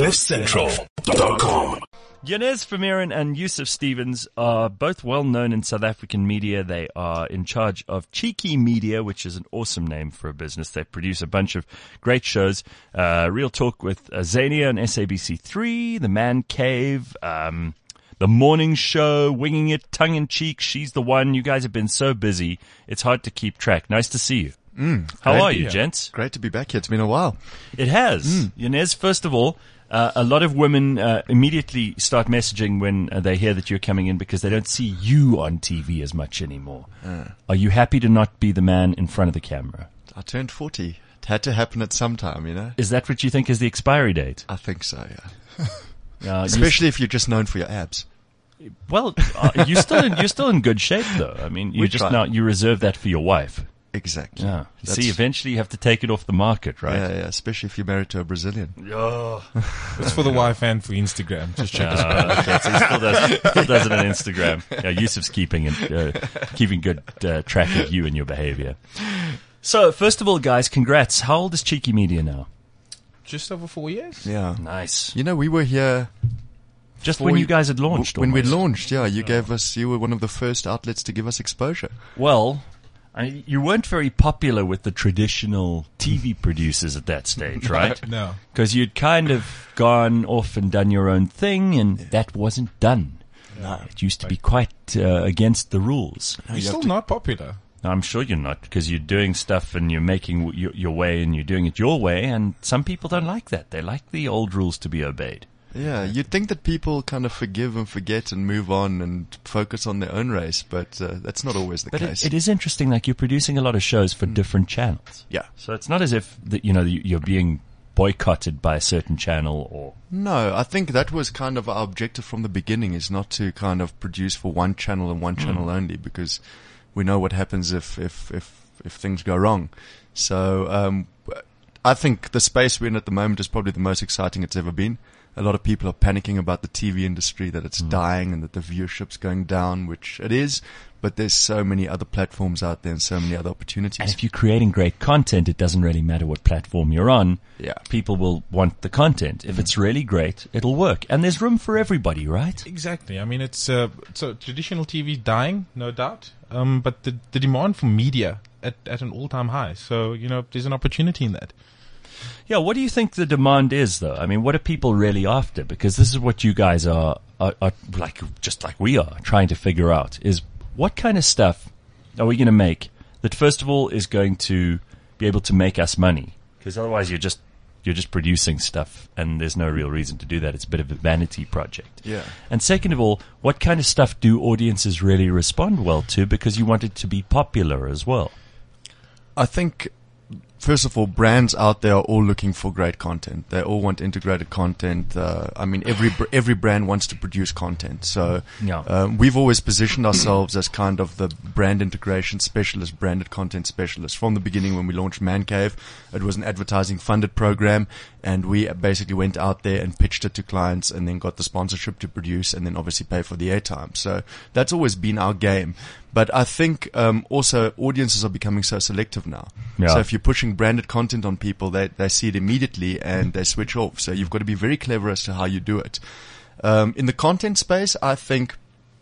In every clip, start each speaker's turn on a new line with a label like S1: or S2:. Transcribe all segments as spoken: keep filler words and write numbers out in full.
S1: cliff central dot com.
S2: Yanez Vermeuren and Yusuf Stevens are both well known in South African media. They are in charge of Cheeky Media, which is an awesome name for a business. They produce a bunch of great shows. Uh, Real Talk with uh, Zania on S A B C three, The Man Cave, um, The Morning Show, Winging It, Tongue in Cheek, She's the One. You guys have been so busy, it's hard to keep track. Nice to see you.
S3: Mm,
S2: How are you, gents?
S3: Great to be back here. It's been a while.
S2: It has. Mm. Yanez, first of all, Uh, a lot of women uh, immediately start messaging when uh, they hear that you're coming in because they don't see you on T V as much anymore. Uh, Are you happy to not be the man in front of the camera?
S3: I turned forty. It had to happen at some time, you know.
S2: Is that what you think is the expiry date?
S3: I think so, yeah.
S2: uh,
S3: Especially if you're just known for your abs.
S2: Well, uh, you're still in, you're still in good shape, though. I mean, you
S3: We
S2: just
S3: try.
S2: now you reserve that for your wife.
S3: Exactly.
S2: Yeah.
S3: That's-
S2: See, eventually you have to take it off the market, right?
S3: Yeah, yeah, especially if you're married to a Brazilian.
S2: Oh.
S4: It's for the wife and for Instagram. Just check us out.
S2: Uh, okay, so he still does, still does it on Instagram. Yeah, Yusuf's keeping it, uh, keeping good uh, track of you and your behavior. So, first of all, guys, congrats. How old is Cheeky Media now?
S4: Just over four years?
S3: Yeah.
S2: Nice.
S3: You know, we were here
S2: Just
S3: before
S2: when you guys had launched.
S3: When we'd
S2: almost.
S3: launched, yeah, you gave us, you were one of the first outlets to give us exposure.
S2: Well, I, you weren't very popular with the traditional T V producers at that stage, right?
S4: No.
S2: Because you'd kind of gone off and done your own thing, and that wasn't done.
S3: No.
S2: It used to be quite uh, against the rules.
S4: You're
S3: you have
S4: still
S3: to-
S4: not popular.
S2: I'm sure you're not, because you're doing stuff and you're making w- your, your way and you're doing it your way, and some people don't like that. They like the old rules to be obeyed.
S3: Yeah, you'd think that people kind of forgive and forget and move on and focus on their own race, but uh, that's not always the
S2: But
S3: case.
S2: it, it is interesting, like you're producing a lot of shows for different channels.
S3: Yeah.
S2: So it's not as if that you know you- you're being boycotted by a certain channel or
S3: No, I think that was kind of our objective from the beginning, is not to kind of produce for one channel and one channel only, because we know what happens if, if, if, if things go wrong. So, um, I think the space we're in at the moment is probably the most exciting it's ever been. A lot of people are panicking about the T V industry, that it's dying and that the viewership's going down, which it is, but there's so many other platforms out there and so many other
S2: and
S3: opportunities.
S2: if you're creating great content, it doesn't really matter what platform you're on.
S3: Yeah.
S2: People will want the content. If it's really great, it'll work. And there's room for everybody, right?
S4: Exactly. I mean, it's uh, so traditional T V dying, no doubt. Um, but the the demand for media at at an all time high. So you know, there's an opportunity in that.
S2: Yeah, what do you think the demand is, though? I mean, what are people really after? Because this is what you guys are, are, are like, just like we are, trying to figure out, is what kind of stuff are we going to make that, first of all, is going to be able to make us money? Because otherwise you're just, you're just producing stuff, and there's no real reason to do that. It's a bit of a vanity project.
S3: Yeah.
S2: And second of all, what kind of stuff do audiences really respond well to? Because you want it to be popular as well.
S3: I think, first of all, brands out there are all looking for great content. They all want integrated content. Uh, I mean, every br- every brand wants to produce content. So
S2: Yeah.
S3: um, we've always positioned ourselves as kind of the brand integration specialist, branded content specialist. From the beginning, when we launched Man Cave, it was an advertising funded program, and we basically went out there and pitched it to clients, and then got the sponsorship to produce, and then obviously pay for the airtime. So that's always been our game. But I think um, also audiences are becoming so selective now.
S2: Yeah.
S3: So if you're pushing branded content on people, they they see it immediately and they switch off. So you've got to be very clever as to how you do it. Um, in the content space, I think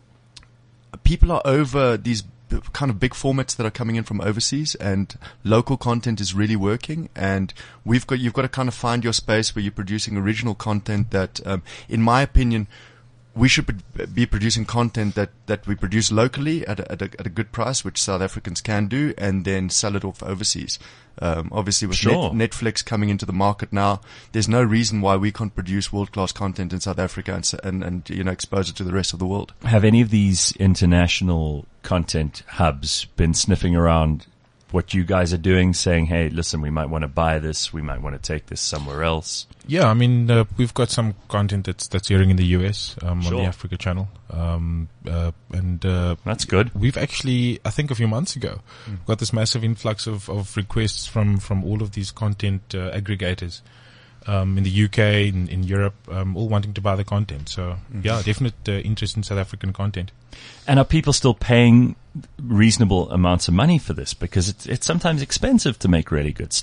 S3: people are over these b- kind of big formats that are coming in from overseas, and local content is really working. And we've got you've got to kind of find your space where you're producing original content that, um, in my opinion, we should be- be producing content that, that we produce locally at a, at, a, at a good price, which South Africans can do, and then sell it off overseas. Um, obviously, with
S2: Sure.
S3: Net, Netflix coming into the market now, there's no reason why we can't produce world-class content in South Africa and, s- and, and you know expose it to the rest of the world.
S2: Have any of these international content hubs been sniffing around what you guys are doing, saying, hey, listen, we might want to buy this, we might want to take this somewhere else?
S4: Yeah, I mean, uh, we've got some content that's that's airing in the U S um, on
S2: Sure.
S4: the Africa channel, um, uh, and uh,
S2: That's good.
S4: we've actually, I think, a few months ago, got this massive influx of, of requests from from all of these content uh, aggregators um, in the U K, in, in Europe, um, all wanting to buy the content. So, yeah, definite uh, interest in South African content.
S2: And are people still paying reasonable amounts of money for this? Because it's, it's sometimes expensive to make really good stuff.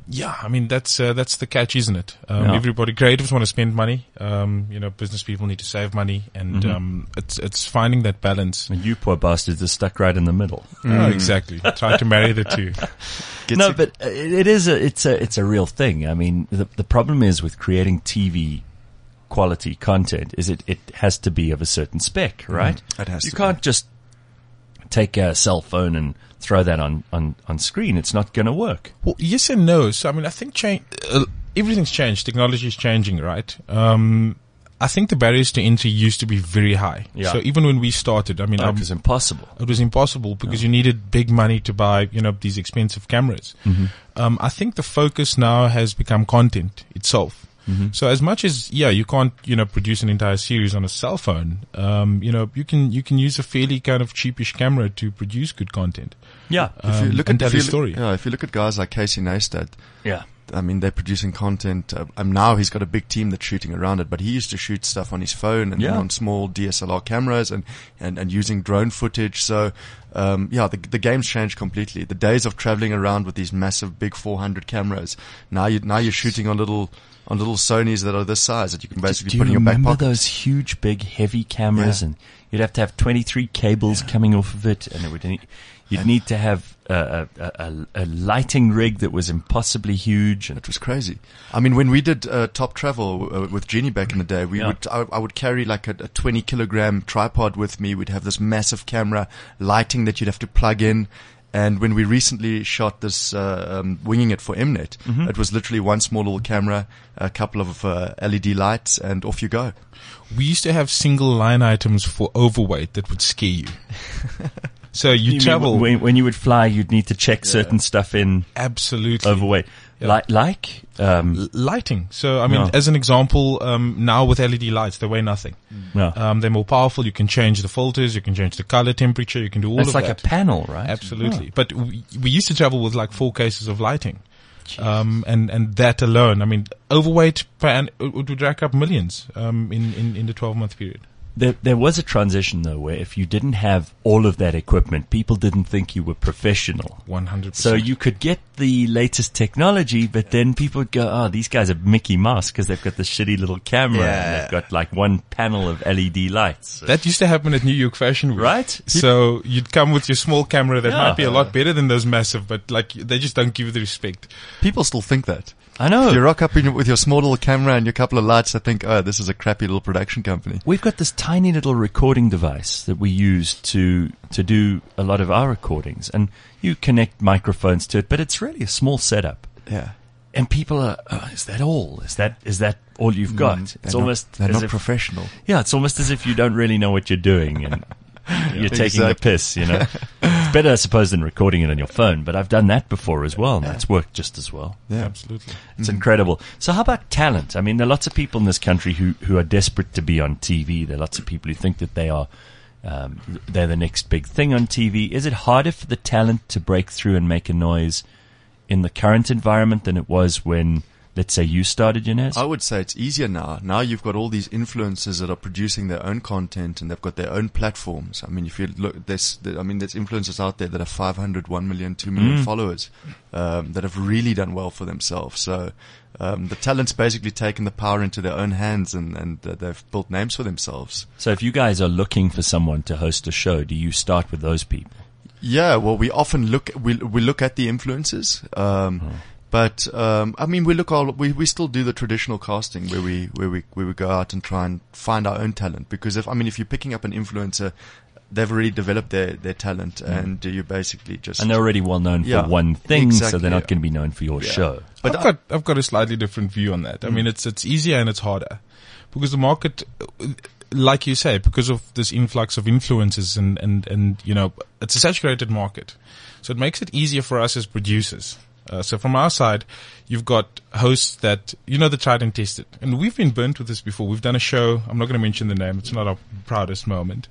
S4: Yeah, I mean that's uh, that's the catch, isn't it? Um,
S2: Yeah.
S4: Everybody, creatives want to spend money. Um, you know, business people need to save money, and
S2: Mm-hmm.
S4: um, it's it's finding that balance.
S2: And you poor bastards are stuck right in the middle.
S4: Oh, exactly. Try to marry the two.
S3: Gets
S2: no,
S3: it-
S2: but uh, it it is a it's a it's a real thing. I mean, the the problem is with creating T V quality content is it it has to be of a certain spec, right?
S3: It has
S2: You
S3: to
S2: can't just take a cell phone and throw that on on on screen. It's not going to work.
S4: Well, yes and no. So I mean, I think change. Uh, everything's changed. Technology is changing, right? Um, I think the barriers to entry used to be very high.
S2: Yeah.
S4: So even when we started, I mean,
S2: It
S4: um,
S2: was impossible.
S4: it was impossible because you needed big money to buy, you know, these expensive cameras.
S2: Mm-hmm.
S4: Um, I think the focus now has become content itself.
S2: Mm-hmm.
S4: So as much as, yeah, you can't, you know, produce an entire series on a cell phone, um, you know, you can, you can use a fairly kind of cheapish camera to produce good content.
S2: Yeah,
S3: If you
S4: um,
S3: look
S4: and
S3: at
S4: tell
S3: if you
S4: a
S3: look-
S4: story.
S3: yeah, if you look at guys like Casey Neistat,
S2: yeah.
S3: I mean, they're producing content. Uh, um, now he's got a big team that's shooting around it, but he used to shoot stuff on his phone and
S2: Yeah.
S3: on small D S L R cameras and, and, and using drone footage. So, um, yeah, the, the game's changed completely. The days of traveling around with these massive big four hundred cameras. Now you, now you're shooting on little, on little Sonys that are this size that you can basically
S2: Do
S3: put
S2: you
S3: in your back
S2: remember
S3: pocket.
S2: those huge, big, heavy cameras,
S3: Yeah.
S2: and you'd have to have twenty-three cables coming off of it, and it would. You'd need to have a, a, a, a lighting rig that was impossibly huge, and
S3: It was crazy. I mean, when we did uh, Top Travel uh, with Genie back in the day, we
S2: Yeah.
S3: would I, I would carry like a, a twenty kilogram tripod with me. We'd have this massive camera, lighting that you'd have to plug in. And when we recently shot this uh, um, Winging It for Mnet,
S2: Mm-hmm.
S3: it was literally one small little camera, a couple of uh, L E D lights, and off you go.
S4: We used to have single line items for overweight that would scare you. So you,
S2: You mean
S4: travel
S2: when, when you would fly, you'd need to check certain stuff in
S4: absolutely
S2: overweight,
S4: Yeah.
S2: like like um,
S4: L- lighting. So I mean,
S2: Yeah.
S4: as an example, um, now with L E D lights, they weigh nothing.
S2: no.
S4: Um, they're more powerful. You can change the filters. You can change the color temperature. You can do all
S2: It's
S4: of
S2: like
S4: that.
S2: a panel, right?
S4: Absolutely. But we, we used to travel with like four cases of lighting. Um, and, and that alone, I mean, overweight per an, it would rack up millions, um, in, in, in the twelve month period.
S2: There, there was a transition though, where if you didn't have all of that equipment, people didn't think you were professional.
S4: one hundred
S2: So
S4: percent.
S2: you could get the latest technology, but then people would go, oh, these guys are Mickey Mouse because they've got this shitty little camera and
S3: Yeah.
S2: they've got like one panel of L E D lights.
S4: That used to happen at New York Fashion Week.
S2: Right?
S4: So you'd come with your small camera that
S2: Yeah.
S4: might be a lot better than those massive, but like they just don't give you the respect.
S3: People still think that.
S2: I know.
S3: If you rock up in, your- with your small little camera and your couple of lights, I think, oh, this is a crappy little production company.
S2: We've got this tiny little recording device that we use to to do a lot of our recordings, and you connect microphones to it, but it's really a small setup.
S3: Yeah.
S2: And people are, oh, is that all? Is that is that all you've got?
S3: Mm,
S2: It's
S3: they're
S2: almost
S3: not, they're
S2: as
S3: not
S2: if,
S3: professional.
S2: yeah, it's almost as if you don't really know what you're doing and you're taking the
S3: Exactly.
S2: piss, you know. It's better, I suppose, than recording it on your phone, but I've done that before as well, and that's worked just as well.
S3: Yeah.
S4: Absolutely.
S2: It's incredible. So how about talent? I mean, there are lots of people in this country who, who are desperate to be on T V. There are lots of people who think that they are, um, they're the next big thing on T V. Is it harder for the talent to break through and make a noise in the current environment than it was when, let's say, you started, Yanez?
S3: I would say it's easier now. Now you've got all these influencers that are producing their own content and they've got their own platforms. I mean, if you look, there's, there, I mean, there's influencers out there that have five hundred, one million, two million
S2: Mm.
S3: followers, um, that have really done well for themselves. So, um, the talent's basically taken the power into their own hands and, and uh, they've built names for themselves.
S2: So if you guys are looking for someone to host a show, do you start with those people?
S3: Yeah, well, we often look, we, we look at the influencers, um, But um, I mean, we look all we we still do the traditional casting where we where we where we go out and try and find our own talent. Because if I mean, if you're picking up an influencer, they've already developed their their talent, and you basically just
S2: And they're already well known
S3: Yeah,
S2: for one thing, so
S3: exactly,
S2: they're not
S3: yeah.
S2: going to be known for your
S3: Yeah.
S2: show.
S3: But
S4: I've
S3: I-
S4: got I've got a slightly different view on that. I mean, it's it's easier and it's harder because the market, uh, like you say, because of this influx of influencers and and and you know, it's a saturated market, so it makes it easier for us as producers. Uh, so from our side, you've got hosts that, you know, the tried and tested. And we've been burnt with this before. We've done a show. I'm not going to mention the name. It's not our proudest moment.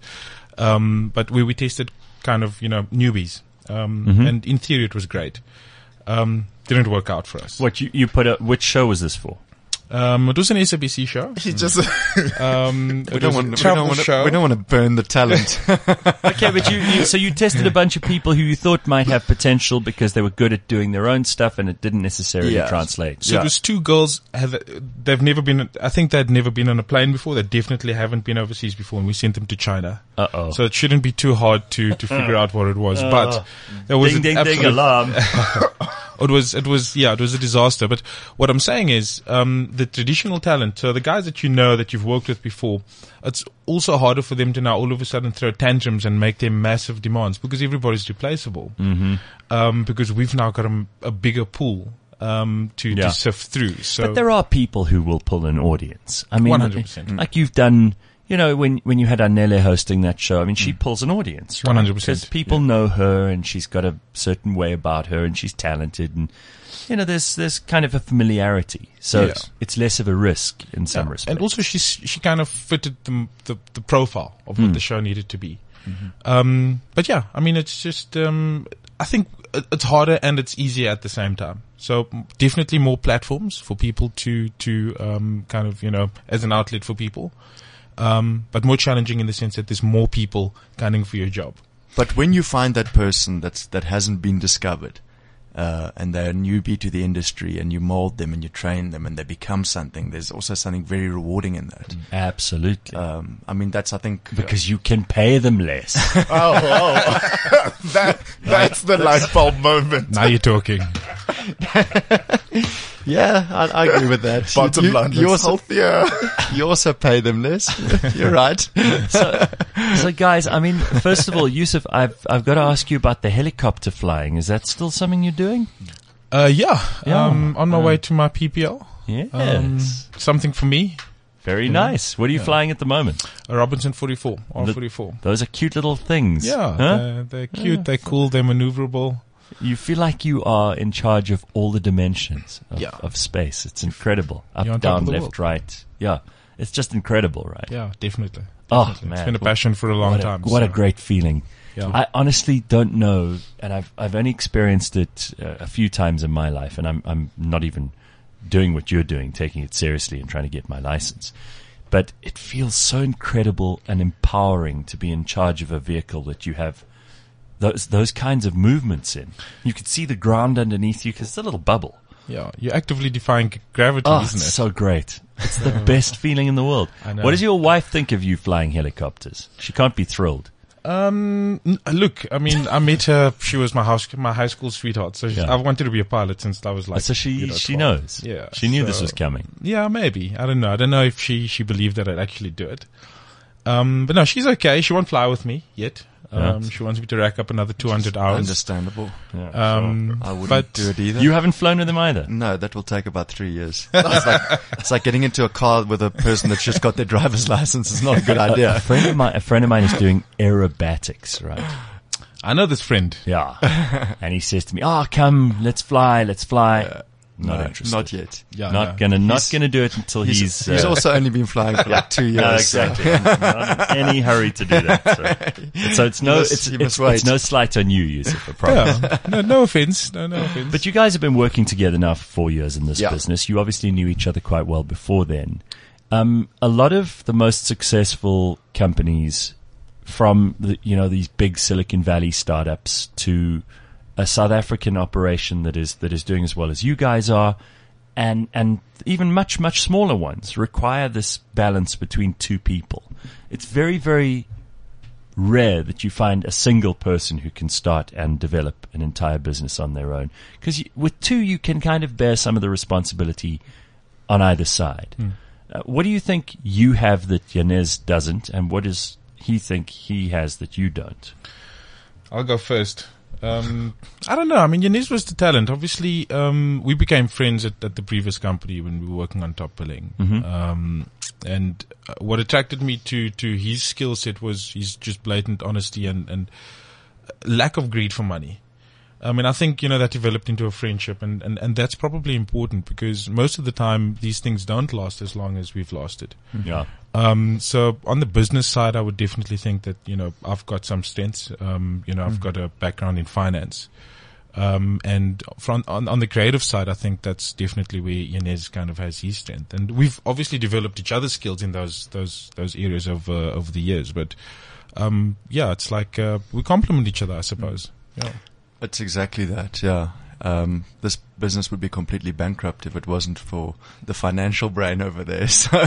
S4: Um, but where we tested kind of, you know, newbies. Um,
S2: Mhm.
S4: and in theory it was great. Um, didn't work out for us.
S2: What you you put a which show was this for?
S4: Um, it was an S A B C show.
S3: He just
S4: Um,
S3: we
S4: it
S3: don't
S4: was a
S3: want we
S4: travel
S3: don't want to,
S4: show.
S3: we don't want to burn the talent.
S2: Okay, but you, you so you tested a bunch of people who you thought might have potential because they were good at doing their own stuff and it didn't necessarily
S3: Yeah.
S2: translate.
S4: So
S3: Yeah.
S4: it was two girls. Have, they've never been. I think they'd never been on a plane before. They definitely haven't been overseas before, and we sent them to China.
S2: Uh oh.
S4: So it shouldn't be too hard to to figure out what it was. But there was
S2: Ding
S4: an
S2: ding ding
S4: absolute-
S2: alarm.
S4: It was, it was, yeah, it was a disaster. But what I'm saying is, um, the traditional talent, so the guys that you know that you've worked with before, it's also harder for them to now all of a sudden throw tantrums and make them massive demands because everybody's replaceable. Mm-hmm. Um, because we've now got a, a bigger pool, um, to,
S2: Yeah.
S4: to sift through. So
S2: But there are people who will pull an audience. I mean,
S4: one hundred percent.
S2: like you've done, you know, when when you had Anele hosting that show, I mean, she pulls an audience, right?
S4: one hundred percent.
S2: Because people know her and she's got a certain way about her and she's talented and, you know, there's there's kind of a familiarity. So
S4: Yes.
S2: it's less of a risk in some
S4: Yeah.
S2: respects.
S4: And also she's, she kind of fitted the, the, the profile of
S2: Hmm.
S4: what the show needed to be. Um, but yeah, I mean, it's just, um, I think it- it's harder and it's easier at the same time. So definitely more platforms for people to, to, um, kind of, you know, as an outlet for people. Um, but more challenging in the sense that there's more people gunning for your job.
S3: But when you find that person that's that hasn't been discovered, uh, and they're a newbie to the industry, and you mold them and you train them, and they become something, there's also something very rewarding in that.
S2: Absolutely.
S3: Um, I mean, that's I think
S2: because you can pay them less.
S5: Oh, oh. that, that's the light bulb moment.
S4: Now you're talking.
S3: yeah, I, I agree with that.
S5: Bottom
S3: you,
S5: line,
S3: you
S5: looks
S3: also
S5: healthier.
S3: you also pay them less. You're right.
S2: so, so guys, I mean, first of all, Yusuf, I've I've got to ask you about the helicopter flying. Is that still something you're doing?
S4: Uh, yeah,
S2: Yeah.
S4: um, on my way to my P P L.
S2: Yes.
S4: Um, something for me.
S2: Very nice. What are you flying at the moment?
S4: A Robinson forty-four, R
S2: The-
S4: forty-four.
S2: Those are cute little things.
S4: Yeah,
S2: Huh?
S4: they're, they're cute, they're cool, they're maneuverable.
S2: You feel like you are in charge of all the dimensions of,
S4: Yeah.
S2: of space. It's incredible. Up,
S4: You're on top
S2: down,
S4: of the
S2: left,
S4: world.
S2: right. Yeah. It's just incredible, right?
S4: Yeah, definitely.
S2: Oh,
S4: Definitely.
S2: man.
S4: It's been a passion for a long
S2: what a,
S4: time.
S2: What a
S4: so-
S2: great feeling.
S4: Yeah.
S2: I honestly don't know, and I've I've only experienced it uh, a few times in my life, and I'm I'm not even doing what you're doing, taking it seriously and trying to get my license. But it feels so incredible and empowering to be in charge of a vehicle that you have those those kinds of movements in. You could see the ground underneath you because it's a little bubble.
S4: Yeah, you're actively defying g- gravity,
S2: Oh,
S4: isn't
S2: it's
S4: it?
S2: so great. It's the best feeling in the world.
S4: I know.
S2: What does your wife think of you flying helicopters? She can't be thrilled.
S4: Um, n- look, I mean, I met her. She was my house, my high school sweetheart. So she,
S2: Yeah.
S4: I wanted to be a pilot since I was like.
S2: so she
S4: you know,
S2: she
S4: twelve.
S2: knows.
S4: Yeah,
S2: She knew this
S4: so-
S2: was coming.
S4: Yeah, maybe. I don't know. I don't know if she she believed that I'd actually do it. Um, but no, she's okay. She won't fly with me yet. Um,
S2: Yeah.
S4: she wants me to rack up another two hundred hours.
S3: Understandable.
S4: Um,
S3: I wouldn't
S4: but
S3: do it either.
S2: You haven't flown with them either.
S3: No, that will take about three years. It's like, it's like getting into a car with a person that's just got their driver's license. It's not a good
S2: A
S3: idea.
S2: friend of mine, a friend of mine is doing aerobatics, right?
S4: I know this friend.
S2: Yeah, and he says to me, "Oh, come, let's fly, let's fly." not
S3: No,
S2: interested.
S3: not yet.
S4: Yeah,
S2: not
S4: no.
S2: gonna, not
S3: He's-
S2: gonna do it until he's.
S3: He's, he's
S2: uh,
S3: also only been flying for like two years.
S2: No,
S3: so-
S2: exactly. Not in any hurry to do that. So, so it's no,
S3: must-
S2: it's,
S3: you
S2: it's,
S3: must wait.
S2: it's no slight on you, Yusuf. I promise.
S4: Yeah. no, no offense. No, no offense.
S2: But you guys have been working together now for four years in this
S3: Yeah.
S2: business. You obviously knew each other quite well before then. Um, a lot of the most successful companies, from the, you know, these big Silicon Valley startups to a South African operation that is that is doing as well as you guys are, and and even much much smaller ones, require this balance between two people. It's very very rare that you find a single person who can start and develop an entire business on their own. Because with two, you can kind of bear some of the responsibility on either side.
S4: Hmm.
S2: Uh, what do you think you have that Yanez doesn't, and what does he think he has that you don't?
S4: I'll go first. Um, I don't know. I mean, Yanez was the talent. Obviously, um, we became friends at, at the previous company when we were working on Top Billing.
S2: Mhm.
S4: Um, and uh, what attracted me to, to his skill set was his just blatant honesty and, and lack of greed for money. I mean, I think, you know, that developed into a friendship, and, and, and that's probably important because most of the time these things don't last as long as we've lasted.
S2: Yeah.
S4: Um, so on the business side, I would definitely think that, you know, I've got some strengths. Um, you know, I've got a background in finance. Um, and from, on, on the creative side, I think that's definitely where Yanez kind of has his strength. And we've obviously developed each other's skills in those, those, those areas of, uh, over the years. But, um, yeah, it's like, uh, we complement each other, I suppose. Yeah.
S3: It's exactly that, yeah. Um, this business would be completely bankrupt if it wasn't for the financial brain over there. So,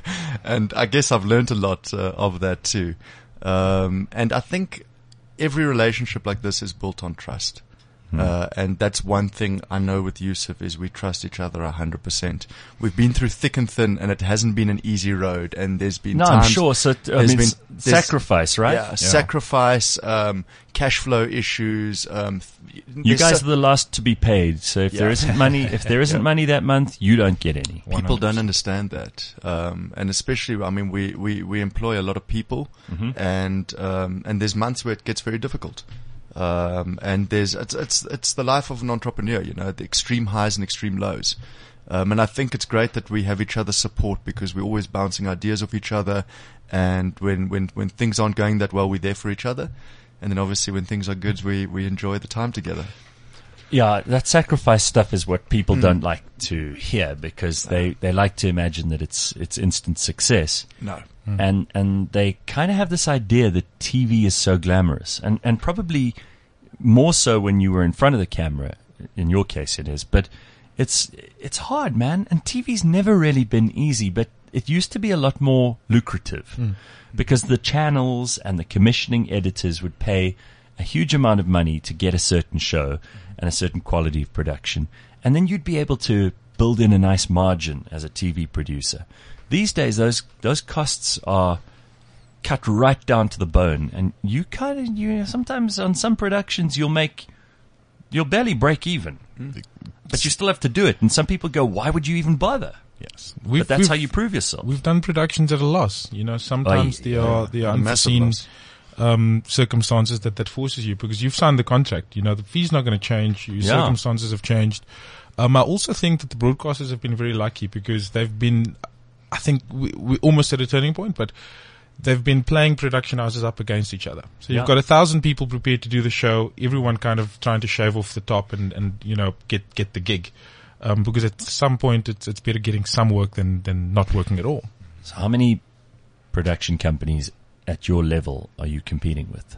S3: and I guess I've learned a lot uh, of that too. Um, and I think every relationship like this is built on trust. Uh, and that's one thing I know with Yusuf is we trust each other a hundred percent. We've been through thick and thin, and it hasn't been an easy road. And there's been
S2: No,
S3: times
S2: I'm sure. So, I
S3: there's
S2: mean,
S3: been-
S2: s-
S3: there's-
S2: sacrifice, right?
S3: yeah, sacrifice, um, cash flow issues. Um, th-
S2: You
S3: there's
S2: guys
S3: so-
S2: are the last to be paid. So if there
S3: Yeah.
S2: isn't money, if there isn't money that month, you don't get any.
S3: people don't understand that, um, and especially, I mean, we, we, we employ a lot of people,
S2: Mm-hmm.
S3: and um, and there's months where it gets very difficult. Um, and there's it's it's it's the life of an entrepreneur, you know, the extreme highs and extreme lows. Um, and I think it's great that we have each other's support because we're always bouncing ideas off each other. And when when when things aren't going that well, we're there for each other. And then obviously when things are good, we we enjoy the time together.
S2: Yeah, that sacrifice stuff is what people don't like to hear because they, they like to imagine that it's it's instant success.
S3: No.
S2: And and they kind of have this idea that T V is so glamorous, and and probably more so when you were in front of the camera. In your case, it is, but it's it's hard, man. And T V's never really been easy, but it used to be a lot more lucrative because the channels and the commissioning editors would pay a huge amount of money to get a certain show and a certain quality of production, and then you'd be able to build in a nice margin as a T V producer. These days, those those costs are cut right down to the bone, and you kind of you sometimes on some productions you'll make you'll barely break even, but you still have to do it. And some people go, "Why would you even bother?"
S4: Yes.
S2: But that's how you prove yourself.
S4: We've done productions at a loss. You know, sometimes
S2: Oh,
S4: there
S2: yeah.
S4: are there are
S3: A massive
S4: unforeseen
S3: loss.
S4: um, circumstances that, that forces you because you've signed the contract. You know, the fee's not going to change. Your
S2: Yeah.
S4: circumstances have changed. Um, I also think that the broadcasters have been very lucky because they've been, I think we, we're almost at a turning point, but they've been playing production houses up against each other. So you've
S2: Yeah.
S4: got a thousand people prepared to do the show, everyone kind of trying to shave off the top and, and you know, get, get the gig. Um, because at some point it's, it's better getting some work than, than not working at all.
S2: So how many production companies at your level are you competing with?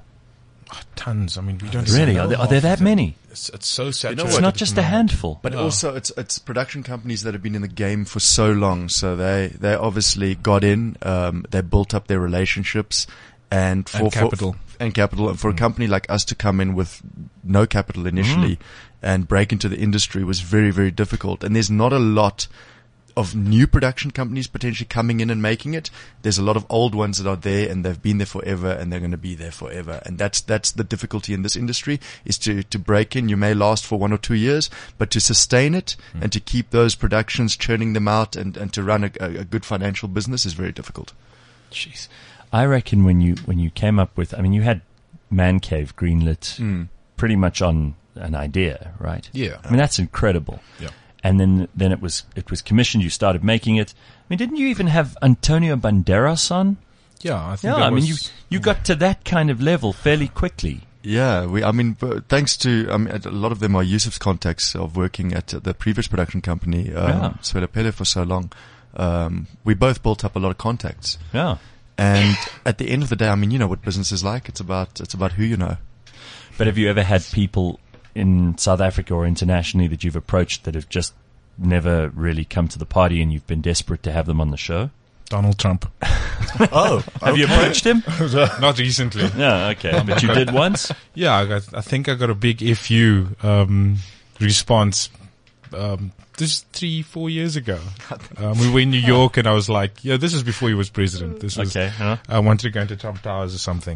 S4: Tons. I mean, we don't
S2: Really?
S4: even
S2: Are
S4: know
S2: there, are
S4: half
S2: there
S4: of
S2: that
S4: them.
S2: many?
S4: It's, it's so saturated.
S2: It's not just a handful.
S3: But
S4: No.
S3: also, it's it's production companies that have been in the game for so long. So they they obviously got in. Um, they built up their relationships, and for
S4: And capital.
S3: for, and capital. And for a company like us to come in with no capital initially and break into the industry was very very difficult. And there's not a lot of new production companies potentially coming in and making it. There's a lot of old ones that are there and they've been there forever and they're going to be there forever. And that's, that's the difficulty in this industry is to, to break in. You may last for one or two years, but to sustain it
S2: Mm.
S3: and to keep those productions, churning them out and, and to run a, a, a good financial business is very difficult.
S2: Jeez. I reckon when you when you came up with, I mean, you had Man Cave greenlit
S3: Mm.
S2: pretty much on an idea, right?
S4: Yeah.
S2: I mean, that's incredible.
S4: Yeah.
S2: And then then it was it was commissioned. You started making it. I mean, didn't you even have Antonio Banderas on?
S4: Yeah, I think
S2: Yeah,
S4: that
S2: I mean, you
S4: was-
S2: you got to that kind of level fairly quickly.
S3: Yeah, we, I mean, b- thanks to, I mean, a lot of them are Yusuf's contacts of working at the previous production company,
S2: Yeah.
S3: um, Swedapele for so long. Um, we both built up a lot of contacts.
S2: Yeah.
S3: And at the end of the day, I mean, you know what business is like. It's about, it's about who you know.
S2: But have you ever had people in South Africa or internationally that you've approached that have just never really come to the party and you've been desperate to have them on the show?
S4: Donald Trump.
S3: Oh,
S2: Have you approached him?
S4: Not recently.
S2: Yeah, okay. But you did once?
S4: Yeah, I got. I think I got a big F U um, response. Um, this three, four years ago. Um, we were in New York, and I was like, "Yeah, this is before he was president. This was.
S2: Okay. Huh?
S4: I wanted to go into Trump Towers or something."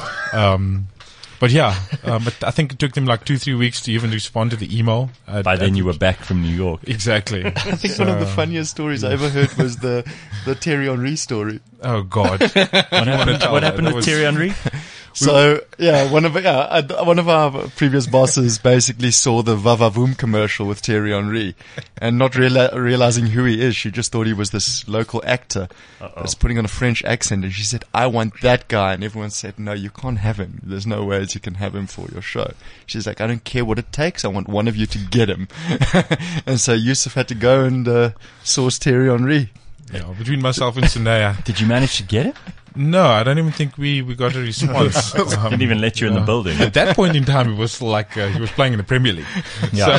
S4: Um, but yeah, um, but I think it took them like two, three weeks to even respond to the email. I'd-
S2: By then
S4: I'd-
S2: you were back from New York.
S4: exactly.
S3: I think one of the funniest stories I ever heard was the, the Thierry Henry story.
S4: Oh God.
S2: What happened,
S4: tell
S2: what
S4: that?
S2: happened
S4: That
S2: with
S4: was-
S2: Thierry Henry?
S3: So yeah, one of yeah, uh, one of our previous bosses basically saw the Vavavoom commercial with Thierry Henry, and not reali- realizing who he is, she just thought he was this local actor that's putting on a French accent, and she said, "I want that guy," and everyone said, "No, you can't have him. There's no ways you can have him for your show." She's like, "I don't care what it takes. I want one of you to get him," and so Yusuf had to go and uh, source Thierry Henry.
S4: Yeah, between myself and Sunaya.
S2: Did you manage to get it?
S4: No, I don't even think we, we got a response. Um,
S2: Didn't even let you in the building.
S4: At that point in time, it was like uh, he was playing in the Premier League.
S2: Yeah.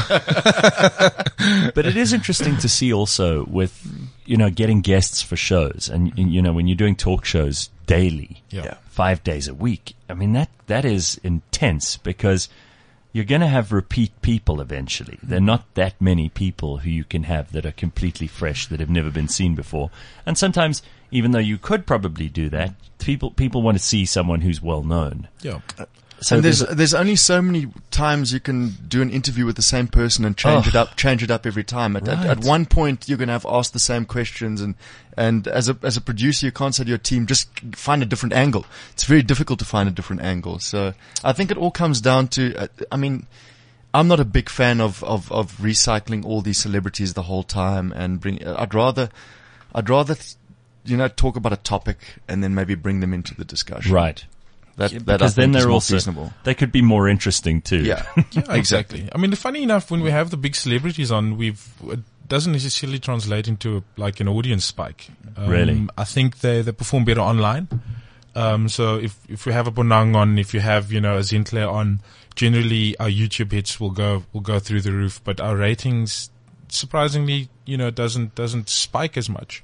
S2: But it is interesting to see also with, you know, getting guests for shows. And, you know, when you're doing talk shows daily,
S4: Yeah.
S2: five days a week, I mean, that that is intense because you're going to have repeat people eventually. There are not that many people who you can have that are completely fresh, that have never been seen before. And sometimes, even though you could probably do that, people people want to see someone who's well known.
S4: Yeah.
S2: So
S3: and there's
S2: there's a-
S3: there's only so many times you can do an interview with the same person and change
S2: Oh.
S3: it up, change it up every time. At, at,
S2: Right.
S3: at one point, you're going to have asked the same questions, and and as a as a producer, you can't say to your team, just find a different angle. It's very difficult to find a different angle. So I think it all comes down to, uh, I mean, I'm not a big fan of, of of recycling all these celebrities the whole time and bring. I'd rather, I'd rather, you know, talk about a topic and then maybe bring them into the discussion.
S2: right.
S3: That,
S2: Yeah,
S3: that I
S2: because then
S3: think is
S2: they're
S3: more
S2: also,
S3: reasonable.
S2: they could be more interesting too.
S3: Yeah.
S4: Yeah, exactly. I mean, funny enough, when we have the big celebrities on, we've it doesn't necessarily translate into a, like an audience spike. Um,
S2: Really?
S4: I think they they perform better online. Um, so if if we have a Bonang on, if you have you know a Zintle on, generally our YouTube hits will go will go through the roof, but our ratings surprisingly you know doesn't doesn't spike as much.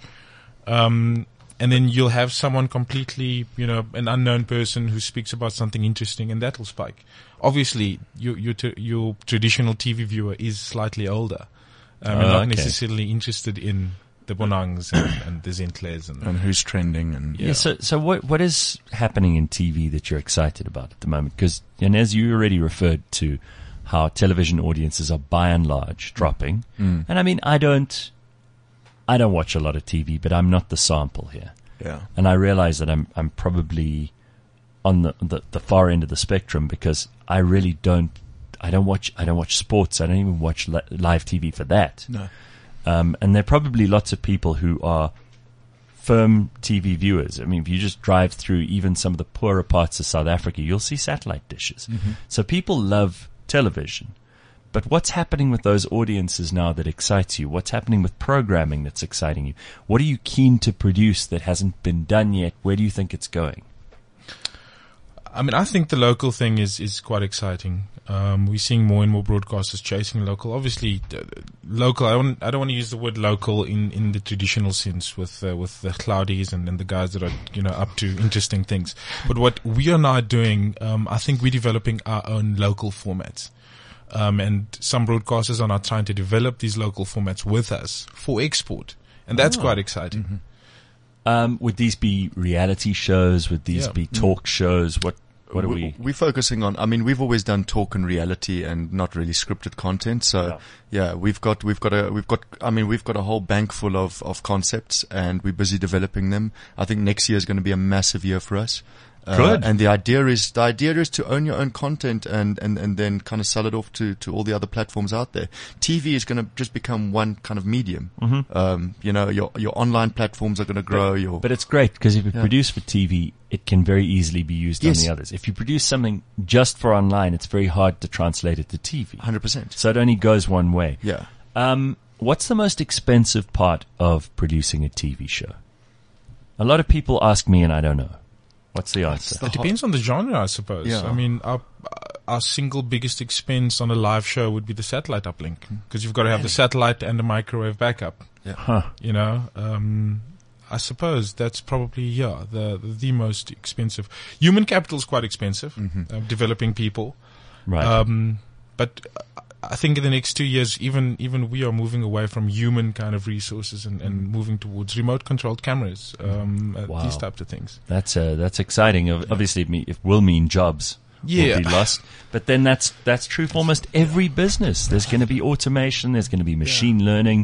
S4: Um, and then you'll have someone completely, you know, an unknown person who speaks about something interesting, and that'll spike. Obviously, your your, t- your traditional T V viewer is slightly older, um, and
S2: Oh,
S4: not
S2: okay.
S4: necessarily interested in the Bonangs and, and the Zentles and
S3: And who's trending and
S2: Yeah. So, so what what is happening in T V that you're excited about at the moment? Because, and as you already referred to, how television audiences are by and large dropping.
S3: Mm.
S2: And I mean, I don't, I don't watch a lot of T V, but I'm not the sample here.
S3: yeah.
S2: And I realize that I'm I'm probably on the, the the far end of the spectrum because I really don't I don't watch I don't watch sports. I don't even watch li- live T V for that.
S3: No.
S2: Um, and there are probably lots of people who are firm T V viewers. I mean, if you just drive through even some of the poorer parts of South Africa, you'll see satellite dishes. So people love television. But what's happening with those audiences now that excites you? What's happening with programming that's exciting you? What are you keen to produce that hasn't been done yet? Where do you think it's going?
S4: I mean, I think the local thing is, is quite exciting. Um, we're seeing more and more broadcasters chasing local. Obviously, uh, local. I don't. I don't want to use the word local in, in the traditional sense with uh, with the cloudies and, and the guys that are you know up to interesting things. But what we are now doing, um, I think we're developing our own local formats. Um, and some broadcasters are now trying to develop these local formats with us for export, and that's
S2: Oh.
S4: quite exciting.
S3: Mm-hmm.
S2: Um, would these be reality shows? Would these
S4: Yeah.
S2: be talk shows? What what are we?
S3: We're focusing on, I mean, we've always done talk and reality and not really scripted content. So yeah, we've got, we've got a, we've got, I mean, we've got a whole bank full of, of concepts and we're busy developing them. I think next year is going to be a massive year for us. Uh,
S2: Good.
S3: And the idea is, the idea is to own your own content and, and, and then kind of sell it off to, to all the other platforms out there. T V is going to just become one kind of medium.
S2: Mm-hmm.
S3: Um, you know, your, your online platforms are going to grow. Your,
S2: But it's great because if you
S3: Yeah.
S2: produce for T V, it can very easily be used
S3: Yes.
S2: on the others. If you produce something just for online, it's very hard to translate it to T V.
S3: one hundred percent.
S2: So it only goes one way.
S3: Yeah.
S2: Um, what's the most expensive part of producing a T V show? A lot of people ask me and I don't know. What's the answer?
S3: the
S4: It depends on the genre, I suppose.
S3: Yeah.
S4: I mean, our our single biggest expense on a live show would be the satellite uplink, because you've got to have the satellite and the microwave backup.
S2: Huh.
S4: You know, um, I suppose that's probably yeah the the most expensive. Human capital is quite expensive. Uh, developing people,
S2: Right.
S4: um, but I think in the next two years, even even we are moving away from human kind of resources and, and moving towards remote controlled cameras, um, uh,
S2: Wow.
S4: these types of things.
S2: That's uh, that's exciting. Ob- Obviously, it, me- it will mean jobs
S4: Yeah.
S2: will be lost. But then that's that's true for almost every business. There's going to be automation. There's going to be machine learning.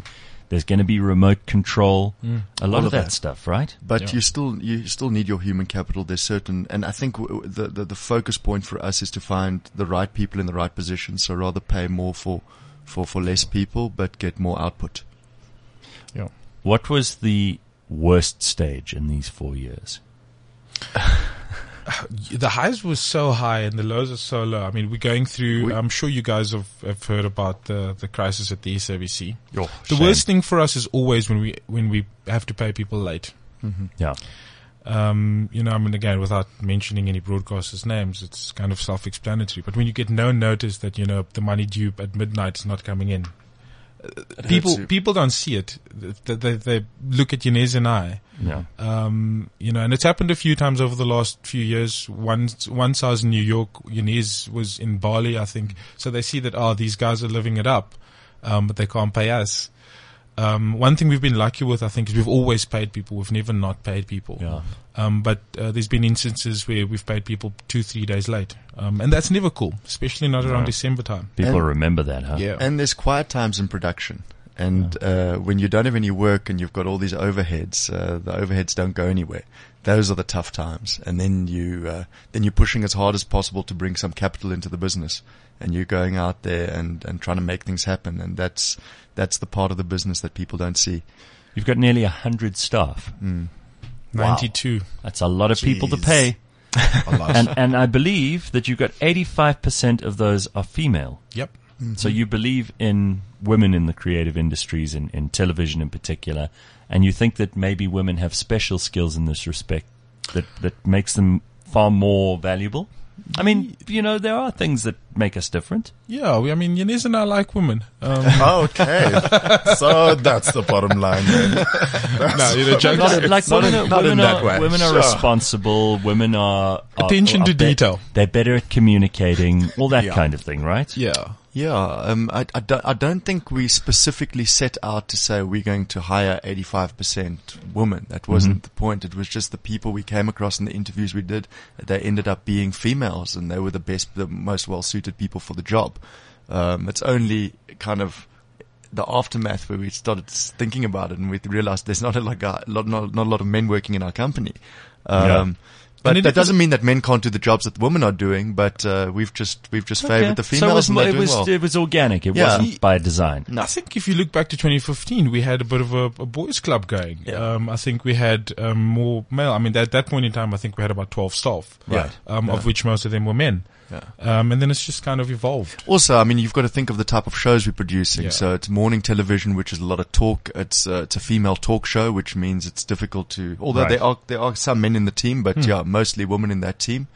S2: There's going to be remote control.
S4: Mm.
S2: A lot
S3: All
S2: of
S3: of
S2: that,
S3: that.
S2: stuff, right?
S3: But
S4: Yeah.
S3: you still you still need your human capital. There's certain, and I think w- w- the, the the focus point for us is to find the right people in the right positions. So rather pay more for for for less people, but get more output.
S4: Yeah.
S2: What was the worst stage in these four years?
S4: The highs were so high and the lows are so low. I mean, we're going through,
S3: We-
S4: I'm sure you guys have, have heard about the, the crisis at the S A B C.
S2: Oh,
S4: The
S2: shame.
S4: worst thing for us is always when we, when we have to pay people late.
S2: Yeah.
S4: Um, you know, I mean, again, without mentioning any broadcasters' names, it's kind of self-explanatory. But when you get no notice that, you know, the money due at midnight is not coming in, uh, people
S3: you.
S4: people don't see it. They, they, they look at Yanez and I,
S2: Yeah.
S4: um, you know, and it's happened a few times over the last few years. Once, once I was in New York, Yanez was in Bali, I think. So they see that, oh, these guys are living it up, um, but they can't pay us. Um, one thing we've been lucky with, I think, is we've always paid people. We've never not paid people.
S2: Yeah.
S4: Um, but uh, there's been instances where we've paid people two, three days late, um, and that's never cool, especially not around
S2: No.
S4: December time.
S2: People
S3: And-
S2: remember that, huh?
S4: Yeah,
S3: And there's quiet times in production. And uh, when you don't have any work and you've got all these overheads, uh, the overheads don't go anywhere. Those are the tough times. And then you uh, then you're pushing as hard as possible to bring some capital into the business, and you're going out there and, and trying to make things happen. And that's that's the part of the business that people don't see.
S2: You've got nearly a hundred staff.
S3: Mm.
S4: ninety-two.
S2: That's a lot of people to
S5: Jeez.
S2: pay.
S5: A lot.
S2: And and I believe that you've got eighty-five percent of those are female.
S4: Yep.
S2: So you believe in women in the creative industries, in, in television in particular, and you think that maybe women have special skills in this respect that, that makes them far more valuable? I mean, you know, there are things that make us different.
S4: Yeah, we, I mean, Yanez and I like women. Um,
S5: Okay. So that's the bottom line then.
S4: no, you know, jokes,
S2: Not, like
S5: not
S2: women,
S5: in-
S2: are,
S5: not in
S2: women,
S5: that
S2: are,
S5: way.
S2: women are
S5: Sure.
S2: responsible. Women are, are
S4: Attention
S2: are
S4: to
S2: be-
S4: detail.
S2: They're better at communicating, all that
S5: Yeah.
S2: kind of thing, right?
S4: yeah.
S3: Yeah, um, I, I, don't, I don't think we specifically set out to say we're going to hire eighty-five percent women. That wasn't the point. It was just the people we came across in the interviews we did. They ended up being females, and they were the best, the most well-suited people for the job. Um, it's only kind of the aftermath where we started thinking about it, and we realized there's not a, like a lot, not, not a lot of men working in our company. Um,
S2: Yeah.
S3: But
S4: And it
S3: that
S4: was-
S3: doesn't mean that men can't do the jobs that the women are doing. But uh, we've just we've just
S2: Okay.
S3: favoured the
S2: So it
S3: females,
S2: was,
S3: and
S2: mo-
S3: they're
S2: it
S3: doing
S2: was,
S3: well.
S2: it was organic. It
S3: Yeah.
S2: wasn't by design.
S4: I think if you look back to twenty fifteen, we had a bit of a, a boys' club going.
S3: Yeah.
S4: Um, I think we had um, more male. I mean, at that point in time, I think we had about twelve staff,
S2: Right.
S4: um,
S3: Yeah.
S4: of which most of them were men.
S3: Yeah.
S4: Um, and then it's just kind of evolved.
S3: Also, I mean, you've got to think of the type of shows we're producing.
S4: Yeah.
S3: So it's morning television, which is a lot of talk. It's uh, it's a female talk show, which means it's difficult to. Although
S2: Right.
S3: there are there are some men in the team, but
S4: Hmm.
S3: yeah, mostly women in that team.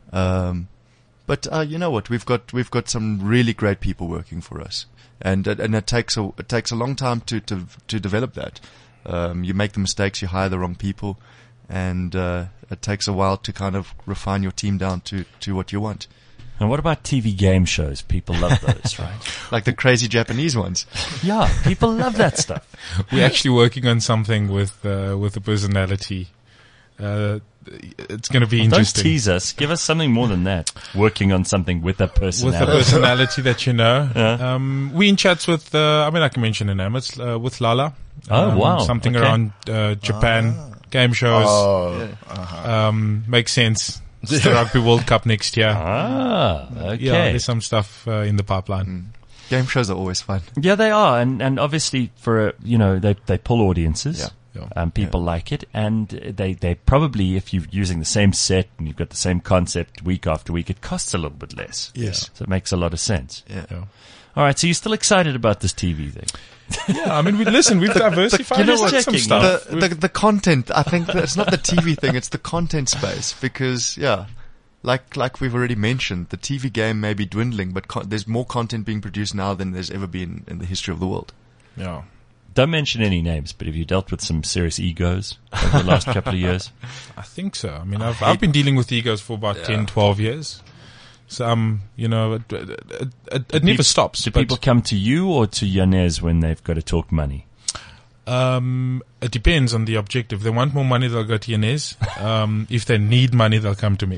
S3: Um, but uh, you know what? We've got we've got some really great people working for us, and it- and it takes a it takes a long time to to to develop that. Um, you make the mistakes, you hire the wrong people, and uh, it takes a while to kind of refine your team down to to what you want.
S2: And what about T V game shows? People love those, right?
S3: Like the crazy Japanese ones.
S2: Yeah, people love that stuff.
S4: We're actually working on something with uh, with a personality. Uh, it's going to be
S2: Don't
S4: interesting.
S2: tease us. Give us something more than that. Working on something with a
S4: With a
S2: personality.
S4: personality that you know.
S2: Yeah.
S4: Um, we in chats with, uh, I mean, I can mention her name. It's uh, with Lala.
S2: Oh,
S4: Um,
S2: wow.
S4: Something
S2: Okay.
S4: around uh, Japan game shows.
S5: Oh,
S4: Um, makes sense. It's the Rugby World Cup next year.
S2: Ah, okay.
S4: Yeah, there's some stuff uh, in the pipeline.
S3: Game shows are always fun.
S2: Yeah, they are, and and obviously for a, you know they they pull audiences.
S3: Yeah.
S4: Yeah.
S2: Um, people like it, and they they probably, if you're using the same set and you've got the same concept week after week, it costs a little bit less.
S3: Yes.
S2: So it makes a lot of sense.
S3: Yeah.
S4: Yeah.
S2: All right, so you're still excited about this T V thing?
S4: Yeah, I mean, we listen. We've diversified
S2: you know
S4: into
S2: what?
S4: some
S2: Checking.
S4: stuff.
S3: The, the the content. I think that it's not the T V thing. It's the content space because yeah, like like we've already mentioned, the T V game may be dwindling, but con- there's more content being produced now than there's ever been in the history of the world.
S4: Yeah.
S2: Don't mention any names, but have you dealt with some serious egos over the last couple of years?
S4: I think so. I mean, I've I've been dealing with egos for about
S3: Yeah.
S4: ten, twelve years. So, um, you know, it, it, it, it, it never
S2: peop-
S4: stops.
S2: Do
S4: but,
S2: people come to you or to Yanez when they've got to talk money?
S4: Um, it depends on the objective. If they want more money, they'll go to Yanez. Um, if they need money, they'll come to me.